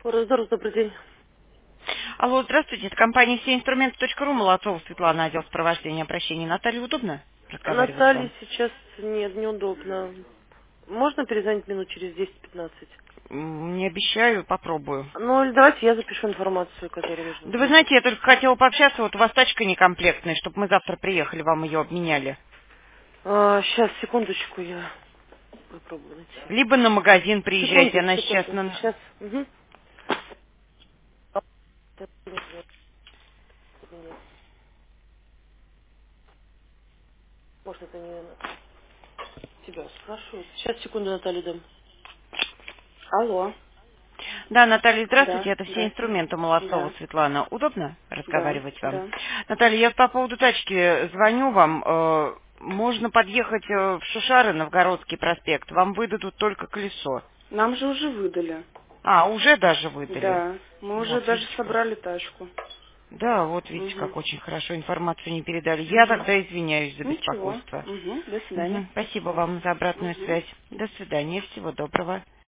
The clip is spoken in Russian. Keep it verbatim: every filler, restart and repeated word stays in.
Раздор, добрый день. Алло, здравствуйте, это компания все инструменты точка ру, Молодцова Светлана, отдел сопровождения обращений. Наталья, удобно разговаривать с Наталье вами? сейчас нет, неудобно. Можно перезвонить минут через десять-пятнадцать? М, Не обещаю, попробую. Ну, или давайте я запишу информацию, которую нужно Да вы знать. знаете, я только хотела пообщаться, вот у вас тачка некомплектная, чтобы мы завтра приехали, вам ее обменяли. А, сейчас, секундочку, я попробую найти. Либо на магазин приезжайте, Секунду, она сейчас секунду. на... Сейчас. Угу. Может, это не тебя спрашивают. Сейчас, секунду, Наталья, дам. Алло. Да, Наталья, здравствуйте, Да, это все здрасте. инструменты Молодцова Да, Светлана. Удобно да, разговаривать вам? да. Наталья, я по поводу тачки звоню вам. э, Можно подъехать э, в Шушары, Новгородский проспект. Вам выдадут только колесо. Нам же уже выдали. А, уже даже выдали. Да, мы уже Вот, даже видите как. собрали тачку. Да, вот видите, Угу. как очень хорошо информацию не передали. Я Угу. тогда извиняюсь за Ничего. беспокойство. Угу. До свидания. Мгм, спасибо вам за обратную Угу. связь. До свидания, всего доброго.